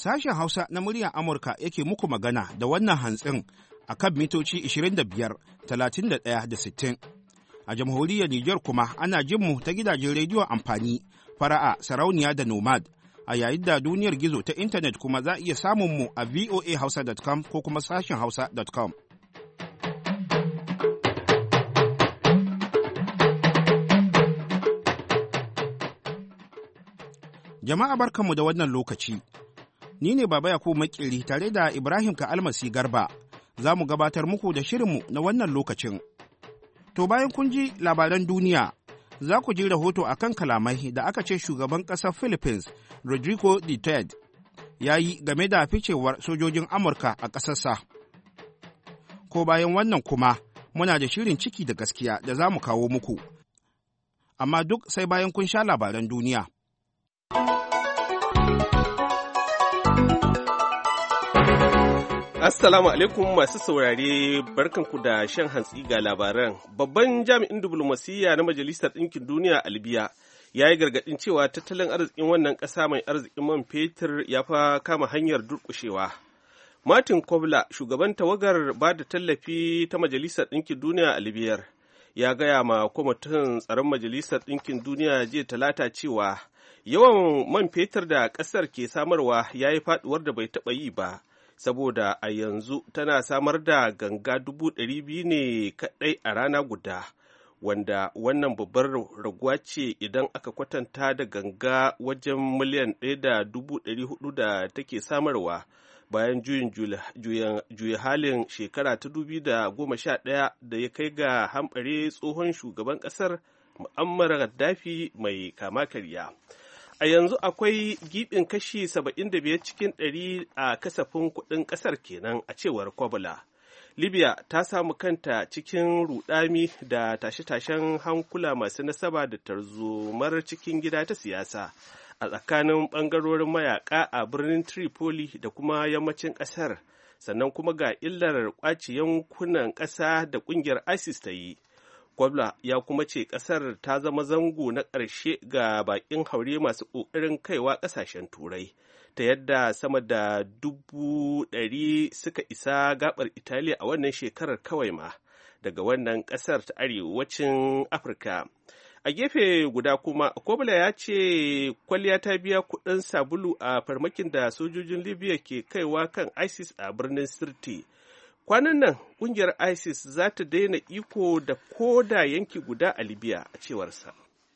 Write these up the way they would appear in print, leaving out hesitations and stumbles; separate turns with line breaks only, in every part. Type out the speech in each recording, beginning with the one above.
Sashen Hausa na muryar Amurka yake muku magana da wannan hantsin a kan mitoci 25, 31 da 60. A jamhuriyar Nijar kuma ana jin mu ta gidajen rediyon amfani, fara'a, sarauniya da nomad. A yayin da duniyar gizo ta intanet kuma za a iya samun mu a voahausa.com ko kuma sashen hausa.com. Jama'a barkanmu da wannan lokaci. Ni ne Baba Yakubu Makeri tare da Ibrahim Ka'almasi Garba. Za mu gabatar muku da shirinmu na wannan lokacin. To bayan kun ji labaran duniya, za ku ji rahoto a kan kalamai da aka ce shugaban ƙasar Philippines, Rodrigo Duterte, ya yi game da ficewar sojojin Amurka a ƙasarsa. Ko bayan wannan kuma, muna da shirin ciki da gaskiya da za mu kawo muku. Amma duk sai bayan kun sha labaran duniya.
Assalamu alaikum masu saurare, barkanku da shan hantsi ga labaran. Babban jami'in diflomasiyya na Majalisar Ɗinkin Duniya a Libya ya yi gargaɗin cewa tattalin arzikin wannan ƙasa mai arzikin man fetur ya fa kama hanyar durƙushewa. Martin Kobler, shugaban tawagar ba da tallafi ta Majalisar Ɗinkin Duniya a Libya, ya gaya ma kwamitin tsaron Majalisar Ɗinkin Duniya jiya Talata cewa yawan man fetur da ƙasar ke samarwa ya yi faɗuwar da bai taɓa yi ba. Saboda a yanzu tana samar da ganga 200,000 ne kaɗai a rana guda, wanda wannan babbar raguwa ce idan aka kwatanta da ganga wajen miliyan 1.400 da take samarwa bayan juya halin shekara ta 2011 da ya kai ga hamɓare tsohon shugaban ƙasar Muammar Gaddafi mai kama karya. A yanzu akwai giɓin kashi 75 cikin 100 a kasafin kuɗin ƙasar kenan a cewar Kwabula. Libya ta samu kanta cikin rudami da tashe-tashen hankula masu nasaba da tarzomar cikin gida ta siyasa a tsakanin ɓangarorin mayaƙa a birnin Tripoli da kuma yammacin ƙasar, sannan kuma ga illar ƙwace yankunan ƙasa da ƙungiyar ISIS ta yi. Gwamna ya kuma ce ƙasar ta zama zango na ƙarshe ga baƙin haure masu ƙoƙarin kaiwa ƙasashen Turai, ta yadda sama da 100,000 suka isa gaɓar Italiya a wannan shekarar kawai ma daga wannan ƙasar ta arewacin Afirka. A gefe guda kuma, Kobla ya ce kwalliya ta biya kuɗin sabulu a farmakin da sojojin Libya ke kaiwa kan ISIS a birnin Sirte. Kwanan nan ƙungiyar ISIS za ta daina iko da koda yanki guda a Libya a cewarsa.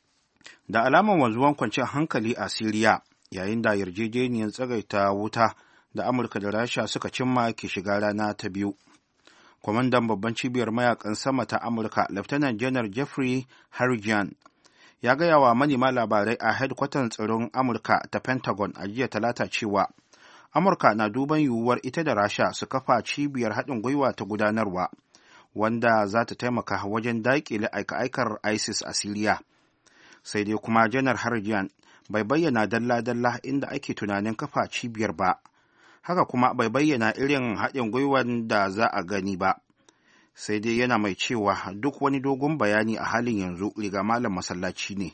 Da alaman wanzuwan kwanciyar hankali a Siriya yayin da yarjejeniyar tsagaita wuta da Amurka da Rasha suka cimma ke shiga rana ta biyu. Kwamandan babban cibiyar mayakan sama ta Amurka, Lieutenant General Jeffrey Harrigan, ya gaya wa manema labarai a hedkwatan tsaron Amurka ta Pentagon a jiya Talata cewa Amurka na duban yiwuwar ita da Rasha su kafa cibiyar haɗin gwiwa ta gudanarwa, wanda za ta taimaka wajen daƙile aika-aikar ISIS a Siriya. Sai dai kuma Janar Harrigan bai bayyana dalla-dalla inda ake tunanin kafa cibiyar ba, haka kuma bai bayyana irin haɗin gwiwan da za a gani ba. Sai dai yana mai cewa duk wani dogon bayani a halin yanzu riga malam masallaci ne.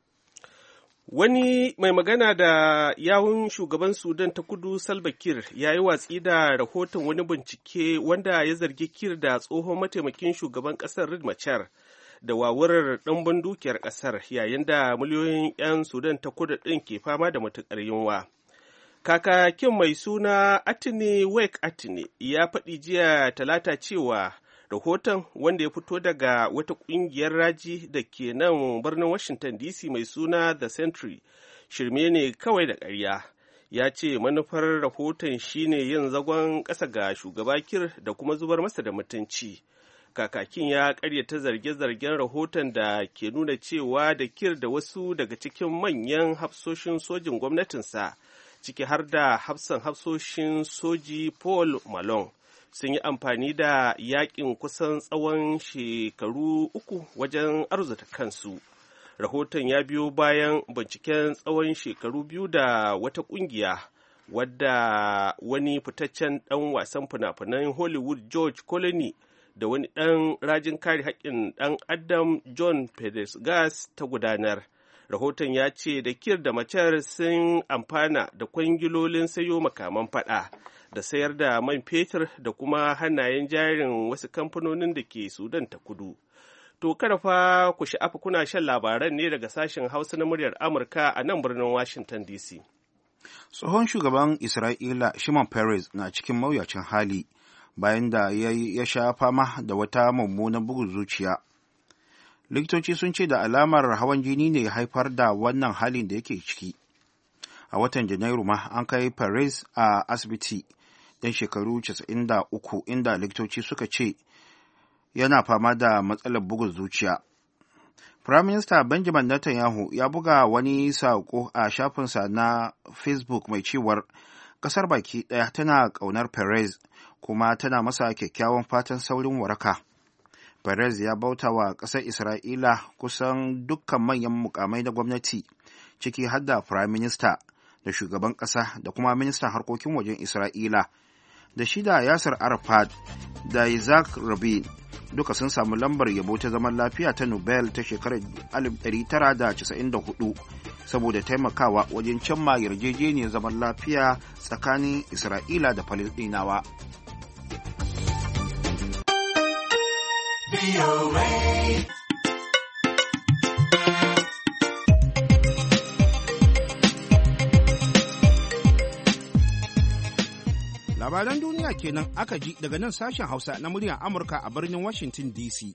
Wani mai magana da yawun shugaban Sudan ta kudu Salva Kiir ya yi watsi da rahoton wani bincike wanda ya zargi Kiir da tsohon mataimakin shugaban ƙasar Riek Machar da wawurar ɗimbin dukiyar ƙasar yayin da miliyoyin 'yan Sudan ta kudu ɗin ke fama da matuƙar yunwa. Kakakin mai suna Atini Wek Atini ya faɗi jiya Talata cewa rahoton wanda ya fito daga wata ƙungiyar raji da ke nan birnin Washington DC mai suna The Century shirme ne kawai da ƙarya. Ya ce manufar rahoton shine yin zagon ƙasa ga shugaba Kiir da kuma zubar masa da mutunci. Kakakin ya ƙaryata zarge-zargen rahoton da ke nuna cewa da Kiir da wasu daga cikin manyan hafsoshin sojin gwamnatinsa, ciki har da hafsan hafsoshin soji Paul Malone, sun yi amfani da yakin kusan tsawon shekaru 3 wajen arzuta kansu. Rahoton ya biyo bayan binciken tsawon shekaru 2 da wata ƙungiya wadda wani fitaccen ɗan wasan fina-finan Hollywood George Clooney da wani ɗan rajin kare haƙƙin ɗan Adam John Perez Gas ta gudanar. Rahoton ya ce da Kiir da Machar sun amfana da kwangilolin sayo makaman fada da sayar da man fetur da kuma hannayen jarin wasu kamfanonin da ke Sudan ta kudu. To kada fa ku sha'afa kuna shan labaran ne daga sashen Hausa na muryar Amurka a nan birnin Washington DC.
Tsohon shugaban Isra'ila Shimon Peres na cikin mawuyacin hali bayan da ya sha fama da wata mummunan bugun zuciya. Likitoci sun ce da alamar hawan jini ne ya haifar da wannan halin da yake ciki. A watan Janairu ma an kai Peres a asibiti ɗan shekaru 93 inda likitoci suka ce yana fama da matsalar bugun zuciya. Firaminista Benjamin Netanyahu ya buga wani saƙo a shafinsa na Facebook mai cewar ƙasar baki ɗaya tana ƙaunar Peres kuma tana masa kyakkyawan fatan saurin waraka. Peres ya bauta wa ƙasar Isra'ila kusan dukkan manyan mukamai na gwamnati, ciki har da Firaminista da shugaban ƙasa da kuma ministan harkokin wajen Isra'ila, da shida Yasir Arafat da Isaac Rabin. Duka sun samu lambar yabo ta zaman lafiya ta Nobel ta shekarar 1994 saboda taimakawa wajen cimma yarjejeniyar zaman lafiya tsakanin Isra'ila da Falasɗinawa. Labaran duniya kenan aka ji daga nan sashen Hausa na muryar Amurka a birnin Washington DC.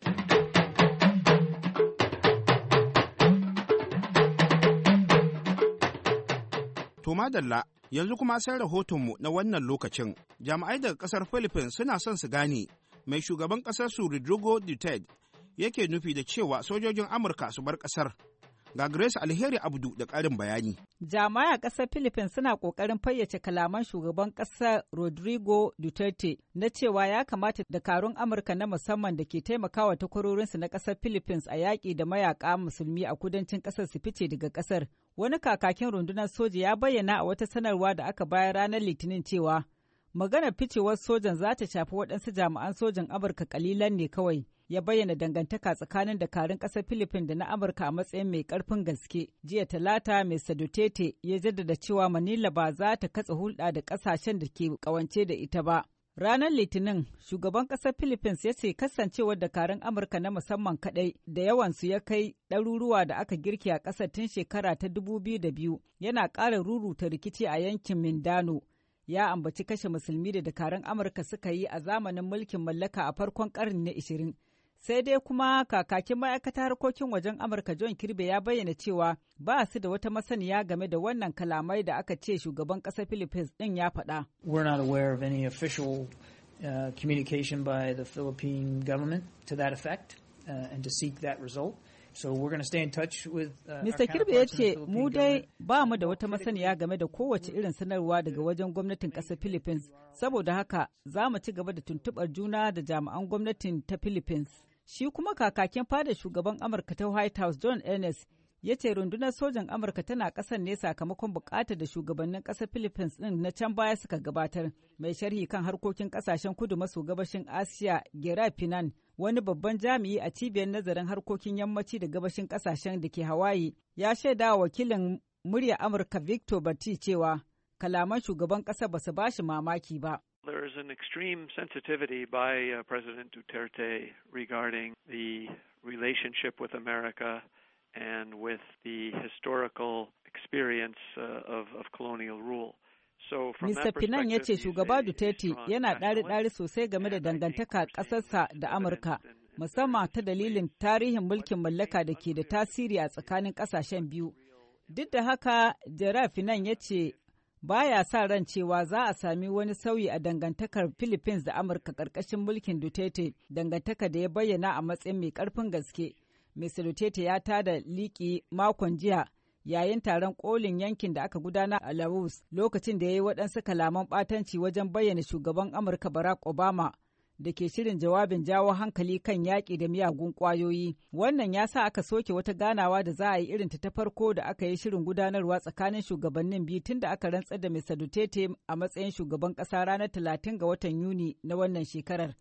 To madalla, yanzu kuma sai rahotonmu na wannan lokacin. Jami'ai daga ƙasar Philippines suna son su gane mai shugaban ƙasar su Rodrigo Duterte yake nufi da cewa sojojin Amurka su bar ƙasar. Ga Grace Alheri Abdu da ƙarin bayani.
Jami'ai a ƙasar Philippines suna ƙoƙarin fayyace kalaman shugaban ƙasar Rodrigo Duterte na cewa ya kamata dakarun Amurka na musamman da ke taimakawa takwarorinsu na ƙasar Philippines a yaƙi da mayaƙa musulmi a kudancin ƙasar su fice daga ƙasar. Wani kakakin rundunar soja ya bayyana a wata sanarwa da aka bayar ranar Litinin cewa maganar ficewar sojan za ta shafi waɗansu jami'an sojan Amurka ƙalilan ne kawai. Ya bayyana dangantaka tsakanin dakarun ƙasar Philippines da na Amurka a matsayin mai ƙarfin gaske. Jiya Talata, Mr. Duterte ya jaddada cewa Manila ba za ta katse hulɗa da ƙasashen da ke ƙawance da ita ba. Ranar Litinin, shugaban ƙasar Philippines ya ce kasancewar dakarun Amurka na musamman kaɗai da yawansu ya kai ɗaruruwa da aka girki a ƙasar tun shekara ta 2002 yana ƙara ruruta rikici a yankin Mindano. Ya ambaci kashe musulmi da dakarun Amurka suka yi a zamanin mulkin mallaka a farkon ƙarni na 20. Sai dai kuma kakakin ma'aikatar harkokin wajen Amurka John Kirby ya bayyana cewa ba su da wata masaniya game da wannan kalamai da aka ce shugaban ƙasar Philippines ɗin ya faɗa.
We're not aware of any official communication by the Philippine government to that effect and to seek that result. So we're going to stay in touch with
Mr. Kirby ya ce mu dai ba mu da wata masaniya game da kowace irin sanarwa daga wajen gwamnatin ƙasar Philippines. Saboda haka za mu ci gaba da tuntuɓar juna da jami'an gwamnatin ta Philippines. Shi kuma kakakin fadar shugaban Amurka ta White House John Ernest ya ce rundunar sojan Amurka tana ƙasar ne sakamakon buƙatar da shugabannin ƙasar Philippines ɗin na can baya suka gabatar. Mai sharhi kan harkokin ƙasashen kudu maso gabashin Asiya, Gera Finan, wani babban jami'i a cibiyar nazarin harkokin yammaci da gabashin ƙasashen da ke Hawaii, ya shaida wa wakilin murya Amurka Victor Bati cewa kalaman shugaban ƙasar ba su ba shi mamaki ba.
There is an extreme sensitivity by President Duterte regarding the relationship with America and with the historical experience of colonial rule. So from
Mr. Finan ya ce shugaba Duterte yana ɗari-ɗari sosai game da dangantaka ƙasarsa da Amurka, musamman ta dalilin tarihin mulkin mallaka da ke da tasiri a tsakanin ƙasashen biyu. Duk da haka, Jera Finan ya ce baya sa ran cewa za a sami wani sauyi a dangantakar Philippines da Amurka ƙarƙashin mulkin Duterte, dangantaka da ya bayyana a matsayin mai ƙarfin gaske. Mr. Duterte ya tada liƙi makon jiya yayin taron kolin yankin da aka gudana a Laos lokacin da ya yi waɗansu kalaman ɓatanci wajen bayyana shugaban Amurka Barack Obama da ke shirin jawabin jawo hankali kan yaƙi da miyagun ƙwayoyi. Wannan ya sa aka soke wata ganawa da za a yi irinta ta farko da aka yi shirin gudanarwa tsakanin shugabannin biyu tun da aka rantsar da Mr. Duterte a matsayin shugaban ƙasa ranar 30 ga watan Yuni na wannan shekarar.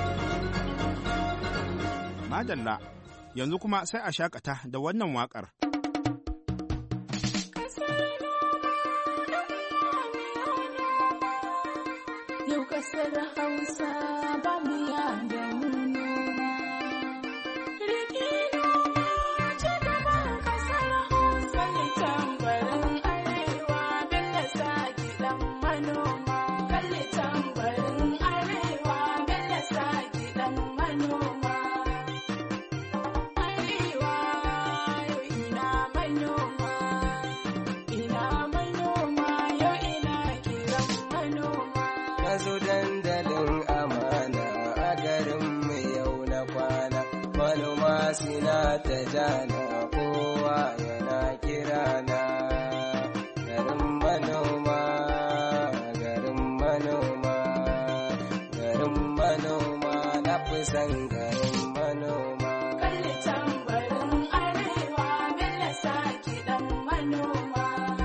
Madalla, yanzu kuma sai a shakata da wannan waƙar.
ƙasar Hausa ba mu yada mu noma. Riƙe noma ci gaban ƙasar Hausa ne tambarin arewa Bello Saki ɗan manoma. Kalli tambarin arewa Bello Saki ɗan manoma. Arewa yau ina manoma. Ina manoma yau ina kiran manoma.
Masu dandalin amana a garinmu yau na kwana, manoma suna ta jana kowa yana kirana. Garin manoma, garin manoma, garin manoma, na fi son garin manoma.
Kalli tambarin arewa Bello Saki ɗan manoma.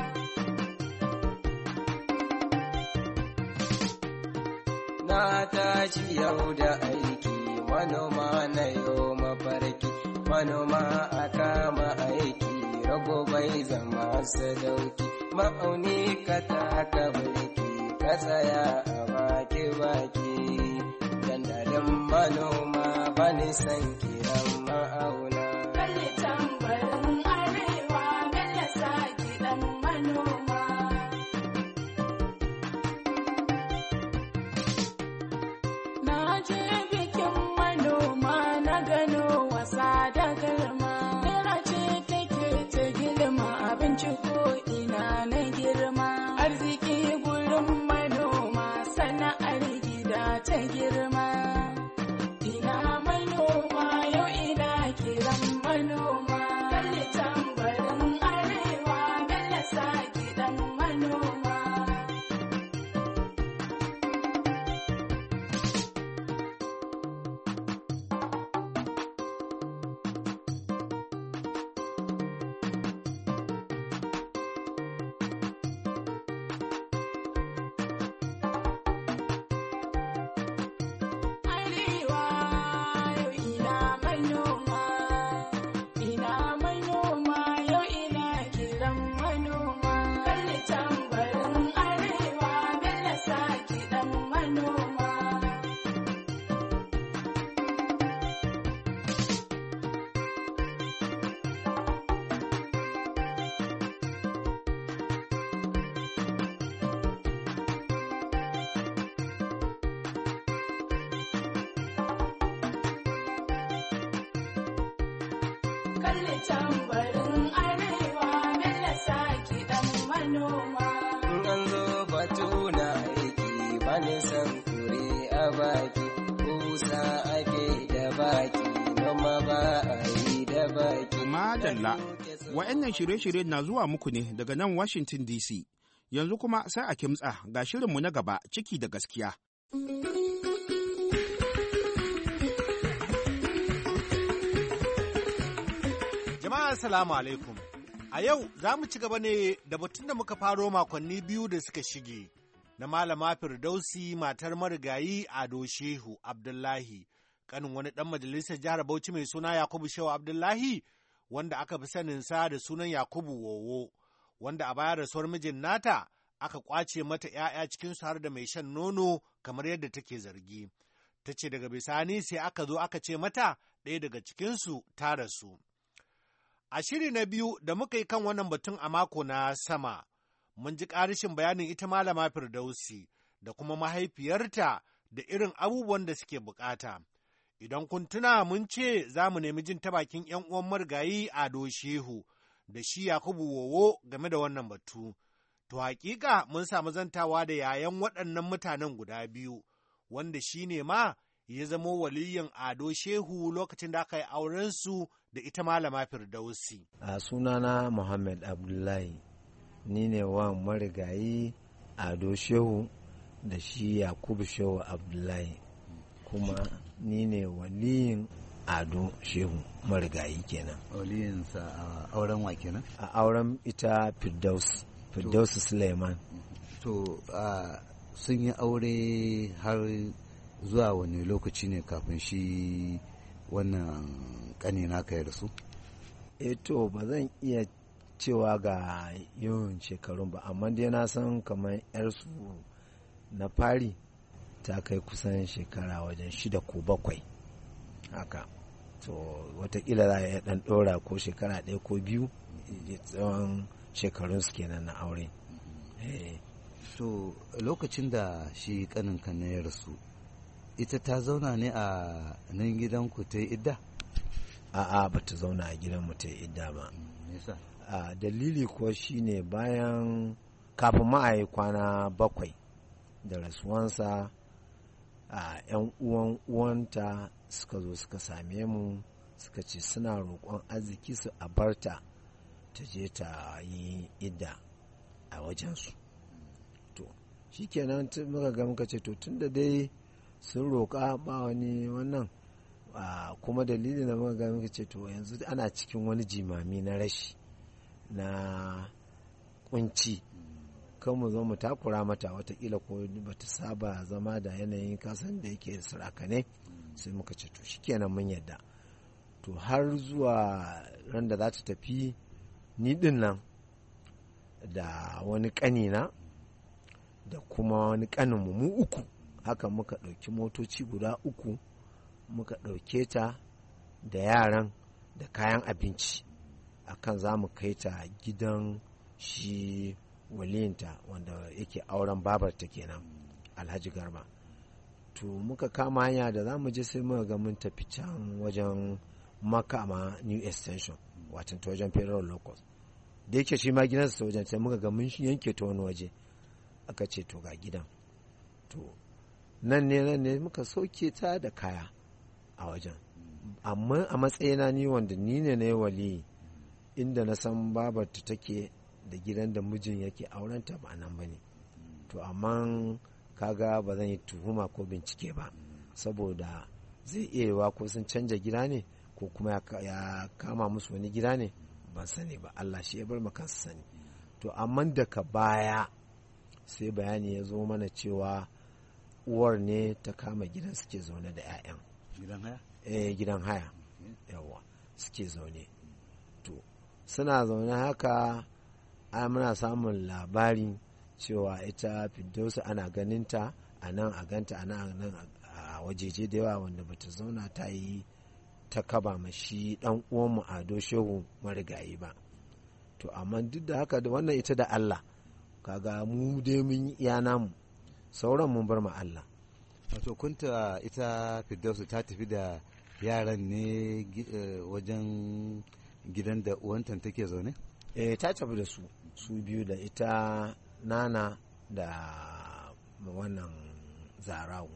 Na tashi yau da aiki, manoma na yau mafarki, manoma a kama aiki, rago bai zama sadauki, ma'auni ka taka birki, ka tsaya a baki-baki, dandalin manoma bani san kiran ma'auna.
Kalli tambarin arewa Bello Saki ɗan manoma. Na je bikin manoma na gano wasa da galma. Naira ce take ta girma abinci ko ina na girma. Arziki gurin manoma sana'ar gida ta girma. Ina manoma yau ina kiran manoma. Kalli tambarin arewa Bello Saki ɗan manoma. Arewa yau ina manoma. Ina manoma yau ina kiran manoma. Kalli tambarin arewa Bello Saki ɗan manoma. Kalli tambarin arewa Bello Saki ɗan manoma.
In an zo batu na aiki, bani san kure a baki, kusa ake da baki, noma ba a yi da baki.
Madalla, wa'annan shirye-shirye na zuwa muku ne daga nan Washington DC. Yanzu kuma sai a kimtsa ga shirinmu na gaba ciki da gaskiya.
Jama'a assalamu alaikum. A yau za mu ci gaba ne da batun da muka faro makonni biyu da suka shige na Malama Firdausi matar marigayi Ado Shehu Abdullahi, kanin wani ɗan majalisar jihar Bauchi mai suna Yakubu Shehu Abdullahi, wanda aka fi saninsa da sunan Yakubu Wowo, wanda a baya rasuwar mijin nata aka ƙwace mata ‘ya'ya cikinsu har da mai shan nono kamar yadda take zargi. Ta ce daga bisani sai aka zo aka ce mata ɗaya daga cikinsu ta rasu. A shiri na biyu da muka yi kan wannan batun a mako na sama, mun ji ƙarishin bayanin ita Malama Firdausi da kuma mahaifiyarta da irin abubuwan da suke bukata. Idan kun tuna mun ce za mu nemi jin ta bakin ‘yan uwan marigayi Ado Shehu da shi Yakubu Wowo game da wannan batu. To hakika mun samu zantawa da yayan waɗannan mutanen guda biyu, wanda shi ne ma ya zamo waliyin Ado Shehu lokacin da aka yi aurensu da ita Malama Firdausi.
A sunana Muhammad Abdullahi, ni ne wa marigayi Ado Shehu da shi Yakubu Shehu Abdullahi, kuma ni ne waliyin Ado Shehu marigayi kenan.
Waliyinsa a auren wa kenan?
A auren ita Firdausi Suleiman.
To, sun yi aure har zuwa wani lokaci ne kafin shi wannan ƙanina ka da su?
To ba zan iya cewa ga yawan shekarun ba, amma dai na san kamar yarsu na fari ta kai kusan shekara wajen 6 ko 7 haka. To watakila za a iya ɗan ɗora ko shekara 1 ko 2 tsawon shekarun su kenan na aure.
To lokacin da shi kaninka na ya rasu, ita ta zauna ne a nan gidanku ta yi idda?
A'a, ba ta zauna a gidanmu ta yi idda ba. Dalili kuwa shine bayan kafin ma'ayi kwana 7 da rasuwansa, a 'yan uwanta suka zo suka same mu suka ce suna roƙon arziki su a barta ta je ta yi idda a wajensu. To shikenan muka ga muka ce to tunda dai sun roƙa ba wani wannan, kuma dalilin da muka ga muka ce to yanzu ana cikin wani jimami na rashi na kunci, kan mu zo mu takura mata, watakila ko bata saba zama da yanayin kasan da yake suraka ne. Sai muka ce to shikenan mun yadda. To har zuwa ran da za ta tafi, ni din nan da wani kanina da kuma wani kaninmu mu 3 haka muka ɗauki motoci guda 3 muka ɗauke ta da yaran da kayan abinci akan za mu kai ta gidan shi waliyinta wanda yake auren babarta kenan, Alhaji Garba. To muka kama hanya da za mu je, sai muka ga mun tafi can wajen Makama New Extension, watan ta wajen Federal Locus, da yake shi ma gidansa ta wajen, sai muka ga mun yanke ta wani waje, aka ce to ga gidan. To nan ne muka sauke ta da kaya a wajen, amma a matsayina ni wanda ni ne na yi wali, inda na san babarta take da gidan da mijin yake aurenta ba nan ba ne. To amma kaga ba zan yi tuhuma ko bincike ba, saboda zai iya yiwa ko sun canja gida ne ko kuma ya kama musu wani gida ne, ban sani ba, Allah shi ya bar makansa sani. To amma daga baya sai bayani ya zo mana cewa uwar ne ta kama gidan suke zaune da 'ya'yan.
Gidan haya?
Gidan haya, yawa suke zaune. To suna zaune haka, muna samun labarin cewa ita Firdausu ana ganinta a nan a ganta a nan a wajeje da yawa, wanda bata zauna ta yi ta kaba ma shi dan uwanmu Ado Shehu marigayi ba. To amma duk da haka, da wannan ita da Allah, kaga mu dai mun yi iya namu, sauran mun bar ma Allah.
Wato kunta ita Firdausu ta tafi da yaran ne wajen gidan da uwantan take zaune?
Ta tafi da su biyu, da ita Nana da wannan Zarawu.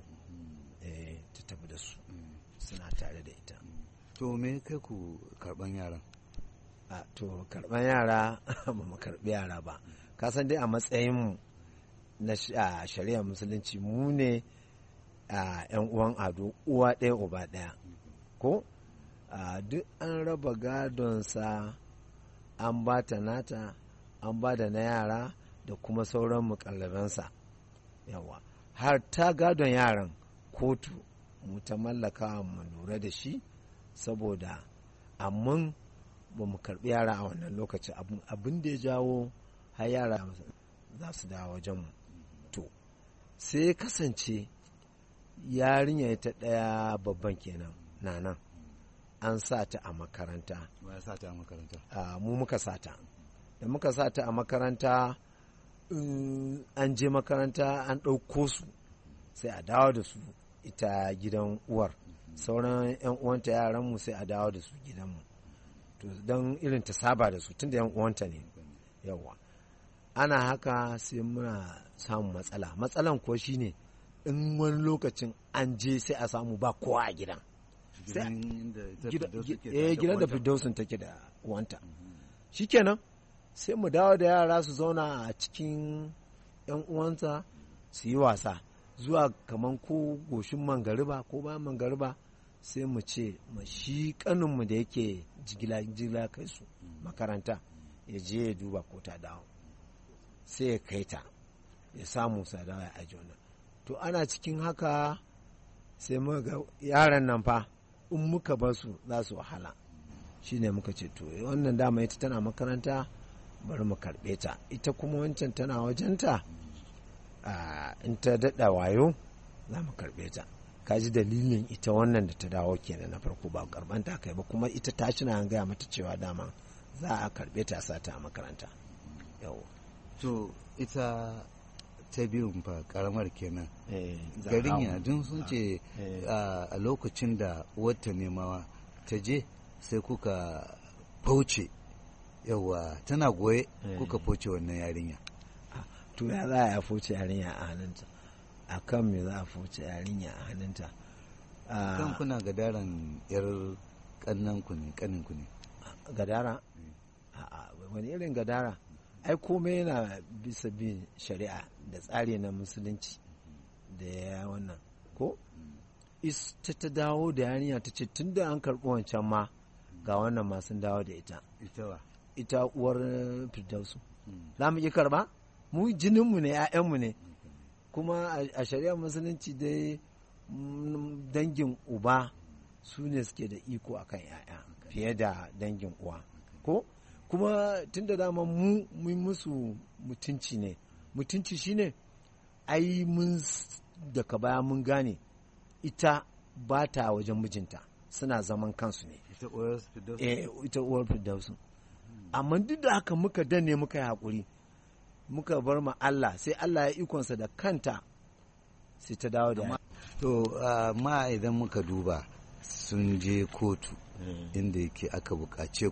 Ta tafi da su, suna tare da ita.
To me kai ku karban yaran?
To karban yara ba mu karbi yara ba, kasan dai a matsayinmu na shari'ar musulunci mu ne 'yan uwan Ado, uwa ɗaya uba ɗaya, ko duk an raba gadonsa, an ba ta nata, an ba da na yara da kuma sauran mukallabansa. Yawa, har ta gadon yaran kotu mu ta mallaka mu lura da shi, saboda amma ba mu karbi yara a wannan lokaci, abin da ya jawo har yara za su dawo wajenmu. To sai kasance yarinya ta ɗaya babban kenan nan an sa ta a makaranta.
Wa ya sa ta a makaranta?
Mu muka sa ta. Da muka sa ta a makaranta, an je makaranta an ɗauko su, sai a dawo da su ita gidan uwar, sauran 'yan uwanta yaranmu sai a dawo da su gidanmu, to don irin ta saba da su tunda 'yan uwanta ne. Yawa, ana haka sai muna samun matsalan ko shine in wani lokacin an je sai a samu ba kowa a gidan, gidan da Firdausun take da uwanta. Shikenan sai mu dawo da yara su zauna a cikin 'yan uwanta su yi wasa, zuwa kaman ko goshin mangariba ko bayan mangariba sai mu ce ma shi kaninmu da yake jigila kai su makaranta ya je ya duba ko ta dawo, sai ya kai ta ya samu sadawa ya aji wannan. To ana cikin haka sai muka ga yaran nan fa in muka bar su za su wahala, shine muka ce to wannan dama ita tana makaranta bari mu karɓe ta, ita kuma wancan tana wajenta, in ta daɗa wayo za mu karɓe ta. Kaji dalilin ita wannan da ta dawo kenan na farko ba karɓan ta kai ba, kuma ita ta ci na gaya mata cewa dama za a karɓe ta a sata a makaranta. Yawo.
To ita ta biyun fa karamar kenan. Garin Yadin sun ce a lokacin da wata nemawa ta je sai kuka fauce, yawa tana goye kuka fauce wannan yarinya.
To ya za a fauce yarinya a hannunta? A kan me za a fauce yarinya a hannunta?
Kan kuna gadaran yar kanin ku ne.
Gadara? Wani irin gadara? Ai komai yana bisa bin shari'a da tsari na musulunci da ya wannan ko ita ta dawo da yarinya ta ce tun da an karɓi wancan ma ga wannan masu dawo da ita uwar Firdausu. Za mu iya karɓa? Mu jininmu ne, 'ya'yanmu ne, kuma a shari'ar musulunci dai dangin uba su ne suke da iko akan 'ya'ya fiye da dangin uwa ko kuma tun da dama mu musu mutunci ne. Mutunci shine ai mun daga baya mun gane ita ba ta wajen mijinta, suna zaman kansu ne, ita uwar Firdausu. Amma duk da haka muka danne muka yi haƙuri, muka bar ma Allah, sai Allah ya ikonsa da kanta sai ta dawo da.
To ma idan muka duba sun je kotu inda yake aka buƙace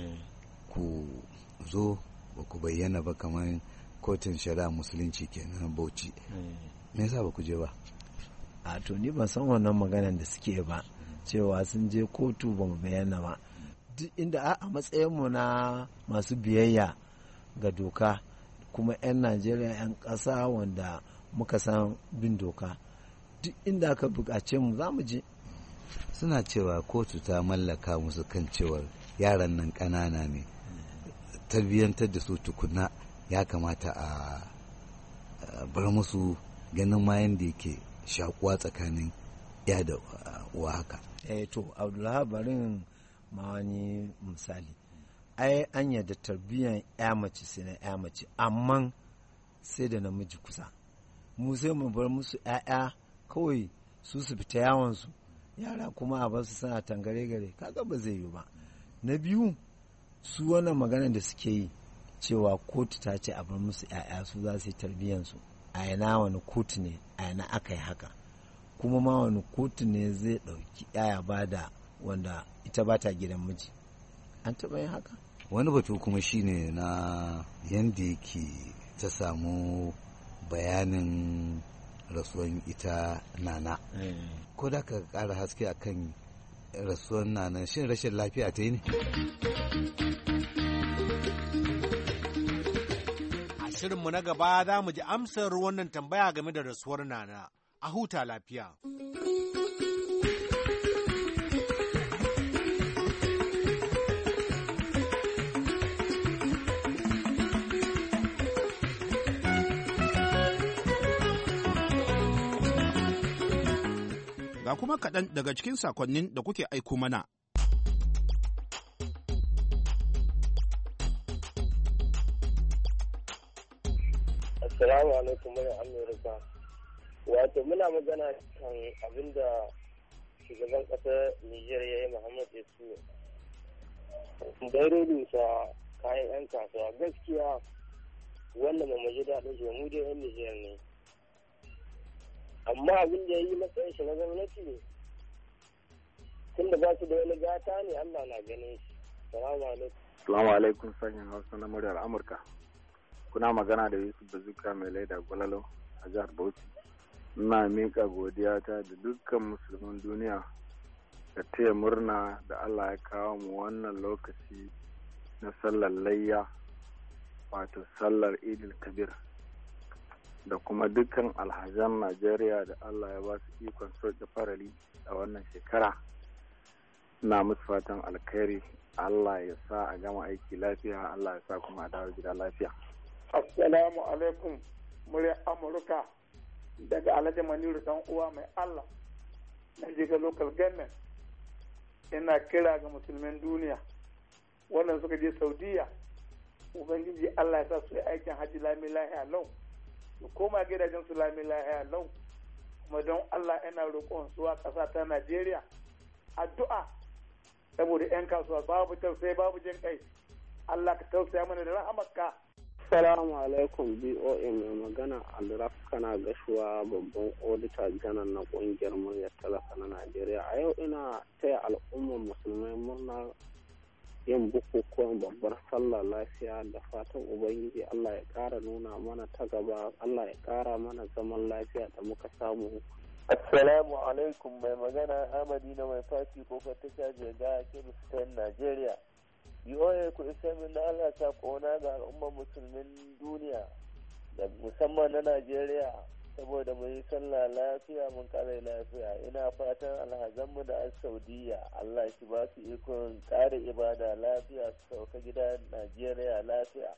ku zo ba ku bayyana ba, kamar kotun shari'a musulunci kenan Bauchi. Me yasa ba ku je ba?
A to ni ban san wannan maganan da suke ba, cewa sun je kotu ba mu bayyana ba. Duk inda a matsayin mu na masu biyayya ga doka, kuma 'yan Najeriya 'yan ƙasa wanda muka san bin doka, duk inda aka buƙace mu za mu je.
Suna cewa kotu ta mallaka musu kan cewar yaran nan ƙanana ne, tarbiyyantar da su tukuna ya kamata a bar musu, ganin ma yadda yake shakuwa tsakanin ya da uwa haka.
To Abdullahi barin ma wani misali, ai an yadda tarbiyyar ya mace sai na ya mace, amma sai da namiji kusa. Mu sai mu bar musu 'ya'ya kawai su fita yawonsu, yara kuma a basu suna tangare gare, kaga ba zai yi ba. Na biyu, su wannan magana da suke yi cewa kotu ta ce a bar musu 'ya'ya su za su yi tarbiyyansu, a yana wani kotu ne, a yana aka yi haka, kuma ma wani kotu ne zai ɗauki 'ya'ya ba da wanda ita ba ta gidan miji? An taɓa yin haka?
Wani batu kuma shine na yadda yake ta samu bayanin rasuwan ita Nana. Ko da ka ƙara haske akan rasuwan Nana, shin rashin lafiya ta yi ne?
A shirinmu na gaba za mu ji amsar wannan tambaya game da rasuwar Nana. A huta lafiya.
Ga kuma kaɗan daga cikin sakonnin da kuke aiko mana.
Assalamu alaikum mai Amurka. Wato muna magana kan abinda shugaban ƙasar Nijar ya yi Muhammad Isu. Da rubuta kayan 'yan kasuwa, gaskiya wannan ba mu ji daɗin shi, mu dai 'yan Nijar ne. Amma abin da ya yi matsayin shi na gwamnati ne, tunda ba su da wani gata ne, Allah na ganin shi. Salamu alaikum.
Salamu alaikum, sanyin Hausa na muryar Amurka. Kuna magana da Yusuf Bazuka mai laida gwalalo a jihar Bauchi. Ina miƙa godiya ta da dukkan musulman duniya da taya murna da Allah ya kawo mu wannan lokaci na sallar layya, wato sallar Idil Kabir, da kuma dukkan alhazan Najeriya da Allah ya ba su ikon soke farali a wannan shekara. Ina musu fatan alkhairi, Allah ya sa a gama aiki lafiya, Allah ya sa kuma a dawo gida lafiya.
Assalamu alaikum, muryar Amurka daga Alhaji Maniru dan uwa mai Allah na jiga local government. Ina kira ga musulmin duniya wannan suka je Saudiya, Ubangiji Allah ya sa su yi aikin hajji lami lahiya lau, su koma gidajen su lami lahiya lau, kuma don Allah ina roƙon zuwa ƙasa ta Najeriya addu'a saboda 'yan kasuwa babu tausayi babu jin kai. Allah ka tausaya mana da rahamarka.
Assalamu alaikum BOA mai magana Alraf kana gashuwa babban auditor janar na ƙungiyar muryar talaka na Najeriya. A yau ina taya al'ummar musulmai murna yin bukukuwan babbar sallah lafiya da fatan Ubangiji Allah ya ƙara nuna mana ta gaba, Allah ya ƙara mana zaman lafiya da muka samu.
Assalamu alaikum mai magana Amadi na mai fati ko ta caje ga Kebbi Najeriya. BOA ku isa min da Allah ta kona ga al'ummar musulmin duniya da musamman na Najeriya saboda mu yi sallah lafiya mun kare lafiya. Ina fatan alhazanmu da Saudiya Allah shi ba su ikon kare ibada lafiya su sauka gida Najeriya lafiya.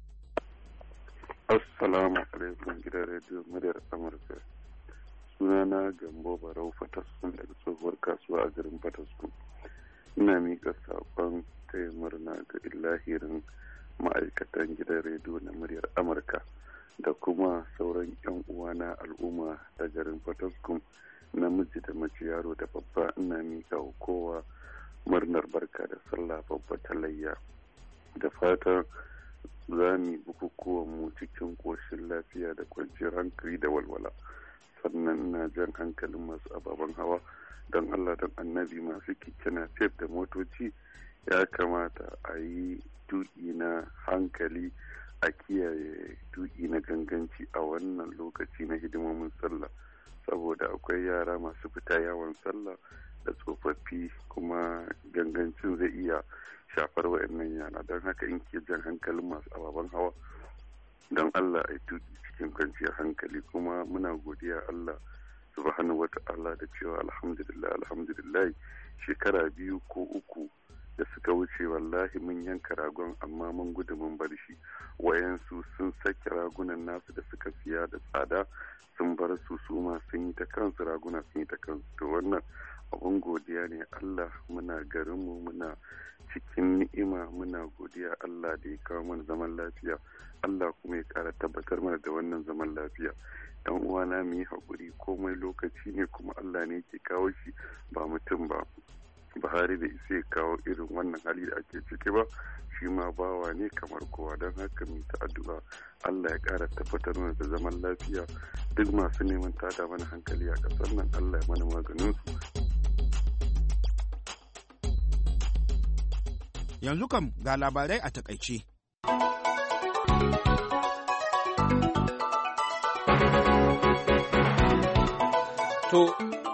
Assalamu alaikum gidan rediyo muryar Amurka. Sunana Gambo Barau Fataskun daga tsohuwar kasuwa a garin Fataskun. Ina miƙa saƙon taya murna ga ilahirin ma'aikatan gidan rediyo na muryar Amurka da kuma sauran 'yan uwana al'umma da garin Fataskun, namiji da mace, yaro da babba. Ina miƙa wa kowa murnar barka da sallah babba ta layya, da fatan za mu yi bukukuwan mu cikin ƙoshin lafiya da kwanciyar hankali da walwala. Sannan ina jan hankalin masu ababen hawa don Allah don annabi, masu keke napep da motoci ya kamata a yi tuƙi na hankali, a kiyaye tuƙi na ganganci a wannan lokaci na hidimomin sallah, saboda akwai yara masu fita yawon sallah da tsofaffi, kuma gangancin zai iya shafar wa'annan yana. Don haka in ke jan hankalin masu ababen hawa don Allah a yi tuƙi cikin kwanciyar hankali. Kuma muna godiya Allah subhanahu wata'ala da cewa alhamdulillah shekara 2 ko 3 da suka wuce wallahi mun yanka ragon amma mun gudu mun bar shi. Wayansu sun sake ragunan nasu da suka siya da tsada sun bar su ma sun yi ta kansu, raguna sun yi ta kansu. To wannan abun godiya ne. Allah, muna garinmu, muna cikin ni'ima, muna godiya Allah da ya kawo mana zaman lafiya. Allah kuma ya kara tabbatar mana da wannan zaman lafiya. Dan uwana mu yi haƙuri, komai lokaci ne kuma Allah ne ke kawo shi ba mutum ba. Buhari bai isa ya kawo irin wannan hali da ake ciki ba, shi ma bawa ne kamar kowa. Don haka mu ta addu'a Allah ya ƙara tabbatar mana da zaman lafiya. Duk masu neman tada mana hankali a ƙasar nan Allah ya mana maganin su.
Yanzu kam ga labarai a takaice.
To,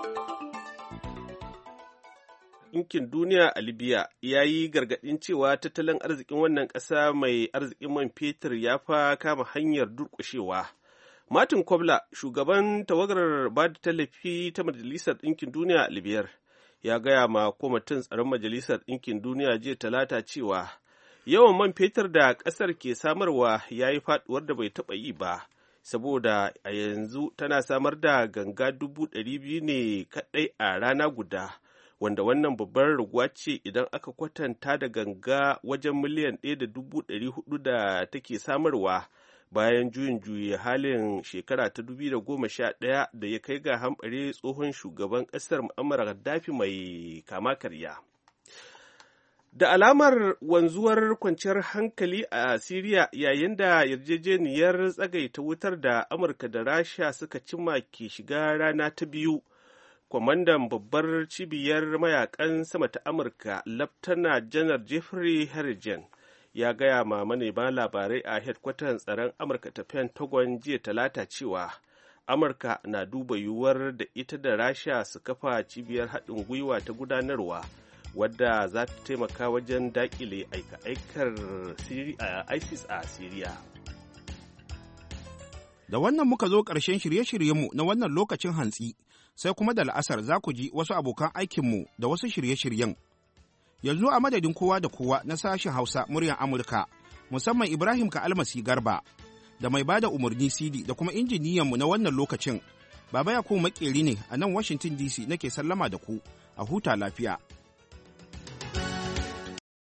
Ɗinkin Duniya a Libya ya yi gargaɗin cewa tattalin arzikin wannan ƙasa mai arzikin man fetur ya fa kama hanyar durƙushewa. Martin Kobler, shugaban tawagar ba da tallafi ta Majalisar Ɗinkin Duniya a Libya, ya gaya ma kwamitin tsaron Majalisar Ɗinkin Duniya jiya Talata cewa yawan man fetur da ƙasar ke samarwa ya yi faɗuwar da bai taɓa yi ba, saboda a yanzu tana samar da ganga 200,000 ne kaɗai a rana guda, wanda wannan babbar raguwa ce idan aka kwatanta da ganga wajen miliyan 1.400 da take samarwa bayan juyin halin shekara ta 2011 da ya kai ga hamɓare tsohon shugaban ƙasar Muammar Gaddafi mai kama karya. Da alamar wanzuwar kwanciyar hankali a Siriya yayin da yarjejeniyar tsagaita wutar da Amurka da Rasha suka cimma ke shiga rana ta biyu, kwamandan babbar cibiyar mayakan sama ta Amurka, Laftana Janar Jeffrey Harrigan, ya gaya ma manema labarai a hedkwatan tsaron Amurka ta Pentagon jiya Talata cewa Amurka na duba yiwuwar da ita da Rasha su kafa cibiyar haɗin gwiwa ta gudanarwa, wadda za ta taimaka wajen daƙile aika-aikar ISIS a Siriya.
Da wannan muka zo ƙarshen shirye-shiryenmu na wannan lokacin hantsi, sai kuma da la'asar za ku ji wasu abokan aikinmu da wasu shirye-shiryen. Yanzu a madadin kowa da kowa na sashen Hausa muryar Amurka, musamman Ibrahim Ka'almasi Garba, da mai bada umarni CD da kuma injiniyanmu na wannan lokacin, Baba Yakubu Makeri ne a nan Washington DC nake sallama da ku, a huta lafiya.